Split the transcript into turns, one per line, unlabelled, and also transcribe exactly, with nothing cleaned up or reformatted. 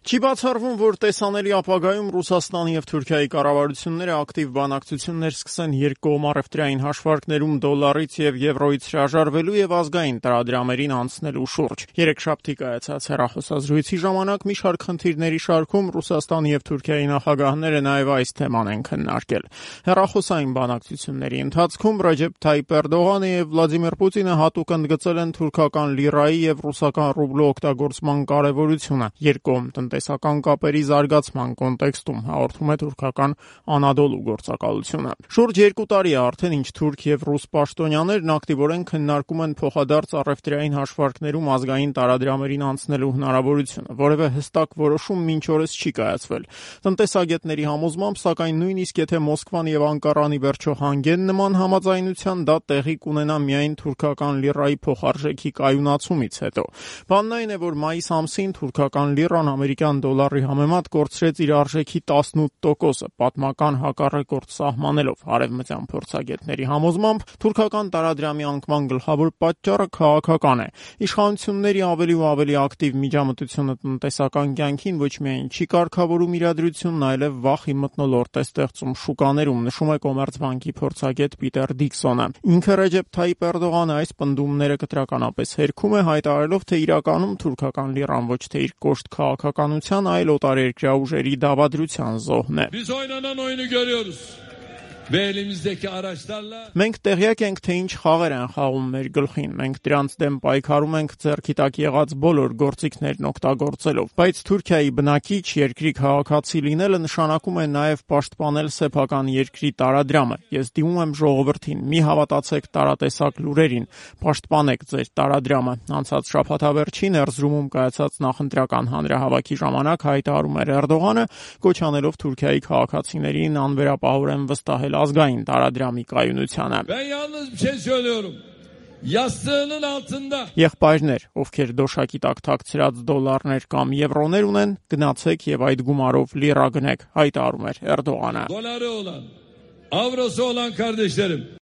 Չի բացառվում, որ տեսանելի ապագայում Ռուսաստանի և Թուրքիայի կառավարությունները ակտիվ բանակցություններ սկսեն երկկողմ առևտրային հաշվարկներում դոլարից և եվրոյից հրաժարվելու և ազգային տրամադրամերին անցնելու շուրջ։ Երեքշաբթի կայացած հեռախոսազրույցի ժամանակ մի շարք խնդիրների շարքում Ռուսաստանի և Թուրքիայի նախագահները նաև այս թեման են քննարկել։ Հեռախոսային բանակցությունների ընթացքում Ռեջեփ Թայիփ Էրդողանը և Վլադիմիր Պուտինը հատուկ ընդգծել են թուրքական լիրայի և ռուսական ռուբլու օգտագործման կարևորությունը երկկողմ տնտեսական կապերի զարգացման կոնտեքստում, հաղորդում է թուրքական Անադոլու գործակալությունը։ Շուրջ երկու տարի է արդեն, ինչ թուրք և ռուս պաշտոնյաներն ակտիվորեն քննարկում են փոխադարձ առևտրային հաշվարկներում ազգային տարադրամերին անցնելու հնարավորությունը։ Որևէ հստակ որոշում մինչ օրս չի կայացվել։ Տնտեսագետների համոզմամբ, սակայն նույնիսկ եթե Մոսկվան և Անկարան ի վերջո հանգեն նման համաձայնության, դա տեղի կունենա միայն թուրքական լիրայի փոխարժեքի կայունացումից հետո։ Բանն այն է, որ մայիս ամսին թուրքական լիրան ամերիկյան դոլարի համեմատ կորցրեց իր արժեքի տասնութ տոկոսը, պատմական հակառեկորդ սահմանելով։ Արևմտյան փորձագետների համոզմամբ, թուրքական տարադրամի անկման գլխավոր պատճառը քաղաքական է։ Իշխանությունների ավելի ու ավելի ակտիվ միջամտությունը տնտեսական կյանքին ոչ միայն չի կարգավորում իրադրությունն, այլև վախի մթնոլորտ է ստեղծում շուկաներում, նշում է Կոմերցբանկի փորձագետ Պիտեր Դիքսոնը։ Ինքը Ռեջեփ Թայիփ Էրդողանը այս պնդումները կտրականապես հերքում է, հայտարարելով, թե իրականում թուրքական լիրան ոչ թե իր կոշտ քաղաքականության, այլ օտարերկրյա ուժերի դավադրության զոհն է։ Մենք տեղյակ ենք, թե ինչ խաղեր են խաղում մեր գլխին։ Մենք դրանց դեմ պայքարում ենք ձեռքի տակ եղած բոլոր գործիքներն օգտագործելով։ Բայց Թուրքիայի բնակիչ երկրի քաղաքացի լինելը նշանակում է նաև պաշտպանել սեփական երկրի տարադրամը։ Ես դիմում եմ ժողովրդին՝ մի հավատացեք տարատեսակ լուրերին, պաշտպանեք ձեր տարադրամը։ Անցած շաբաթավերջին Էրզրումում կայացած նախընտրական հանրահավաքի ժամանակ հայտարարում էր Էրդողանը, կոչ անելով Թուրքիայի քաղաքացիներին անվերապահորեն վստահել ազգային տարադրամի կայունությանը։ Եղբայրներ, ովքեր դոշակի տակ թաքցրած դոլարներ կամ եվրոներ ունեն, գնացեք եւ այդ գումարով լիրա գնեք, հայտարարում էր Էրդողանը։